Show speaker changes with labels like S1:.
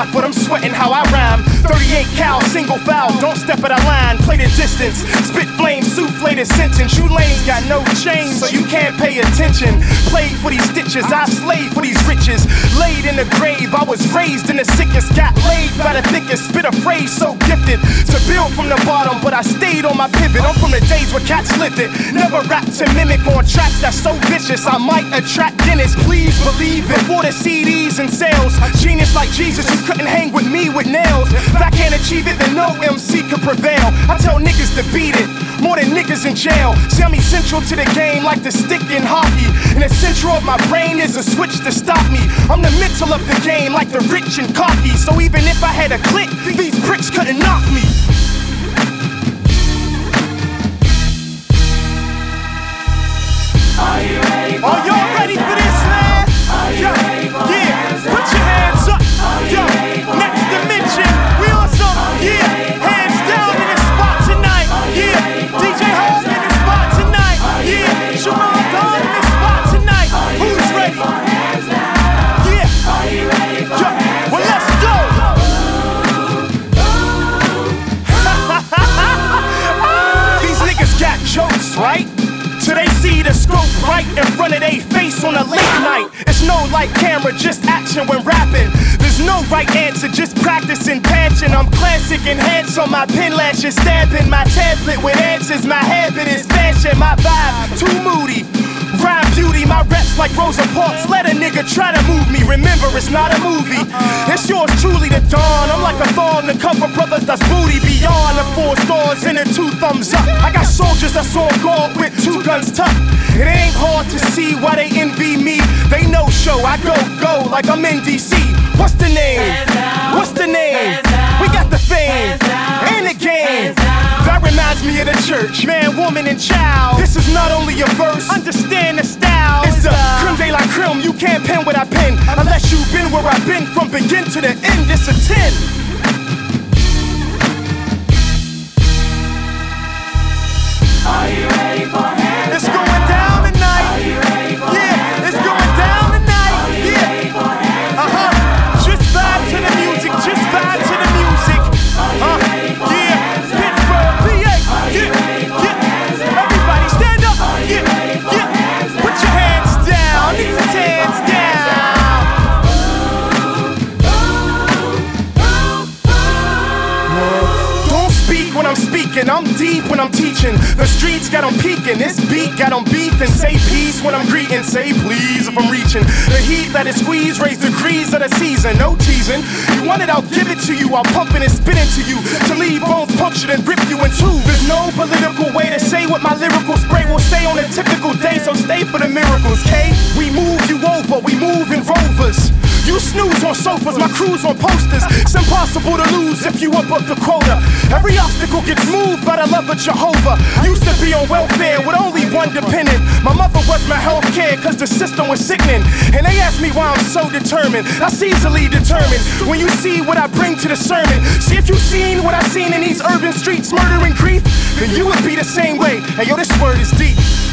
S1: blindfold, I'm sweating how I rhyme. 38 cal, single foul, don't step at a line, play the distance. Spit flame, souffle the sentence. You lanes got no change, so you can't pay attention. Played for these stitches, I slaved for these riches. Laid in the grave, I was raised in the sickest. Got laid by the thickest, spit a phrase so gifted. To build from the bottom, but I stayed on my pivot. I'm from the days where cats lived it. Never rap to mimic on tracks that's so vicious I might attract Dennis, please believe it. Before the CDs and sales, genius like Jesus, you couldn't hang with me with nails. If I can't achieve it, then no MC could prevail. I tell niggas to beat it, more than niggas in jail. See, I'm essential to the game like the stick in hockey. And the center of my brain is a switch to stop me. I'm the mental of the game like the rich and cocky. So even if I had a click, these pricks couldn't knock me.
S2: Are you ready for
S1: Are y'all ready for this, man?
S2: Are you ready for hands
S1: put your hands up. Yo,
S2: next
S1: next dimension, we awesome. Yeah, hands down in the spot tonight. Yeah, DJ Hov in the spot tonight. Yeah, Sharon Dawn in the spot tonight. Who's ready? Yeah, well, let's go. These niggas got jokes, right? Till they see the scope right in front of they face on a late night. It's no light camera, just action when rapping. There's no right answer, just practicing patching. I'm classic and handsome, my pen lashes stabbing my tablet with answers. My habit is fashion, my vibe too moody. Rhyme beauty, my reps like Rosa Parks. Let a nigga try to move me. Remember, it's not a movie. It's yours truly, the dawn. I'm like a thorn, the cover brothers that's booty beyond the 4 stars and the 2 thumbs up. I got soldiers that's on guard with 2 guns tucked. It ain't hard to see why they envy me. They no show, I go like I'm in DC. What's the name? What's the name? We got the fame and the game. That reminds me of the church, man, woman, and child. This is not only a verse, understand the style. It's the creme de la creme, you can't pen what I pen unless you've been where I've been from begin to the end. It's a 10.
S2: Are you ready for hands
S1: It's going down tonight.
S2: Are you ready for
S1: Yeah, it's going down tonight. Yeah, just vibe to the music, just vibe to the music. Yeah, Pittsburgh, PA. Yeah. Everybody stand up. Yeah. Put your hands down. Need your hands down. Don't speak when I'm speaking. I'm deep when I'm teaching. The streets got 'em peeking. This beat got 'em beefing. Say peace when I'm greeting. Say please if I'm reaching. The heat that is squeezed, raise degrees of the season. No teasing. You want it, I'll give it to you. I'll pump it and spit it to you. To leave bones punctured and rip you in two. There's no political way to say what my lyrical spray will say on a typical day. So stay for the miracles, K? We move you over. We move in rovers. You snooze on sofas, my crew's on posters. It's impossible to lose if you above the quota. Every obstacle gets moved by the love of Jehovah. Used to be on welfare with only one dependent. My mother was my health care cause the system was sickening. And they asked me why I'm so determined. That's easily determined when you see what I bring to the sermon. See if you seen what I seen in these urban streets, murder and grief, then you would be the same way. And yo, this word is deep.